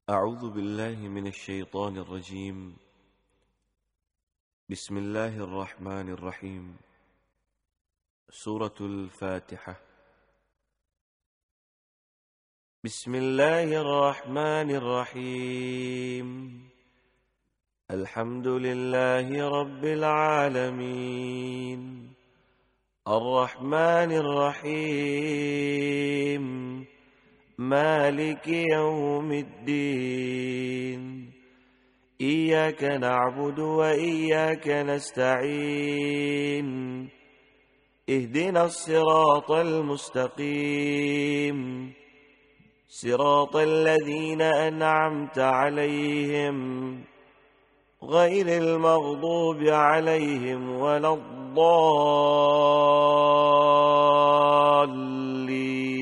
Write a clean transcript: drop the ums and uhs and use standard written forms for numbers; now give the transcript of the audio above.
أعوذ بالله من الشيطان الرجيم. بسم الله الرحمن الرحيم. سورة الفاتحة. بسم الله الرحمن الرحيم. الحمد لله رب العالمين، الرحمن الرحيم، مالك يوم الدين. إياك نعبد وإياك نستعين، اهدنا الصراط المستقيم، صراط الذين أنعمت عليهم غير المغضوب عليهم ولا الضالين.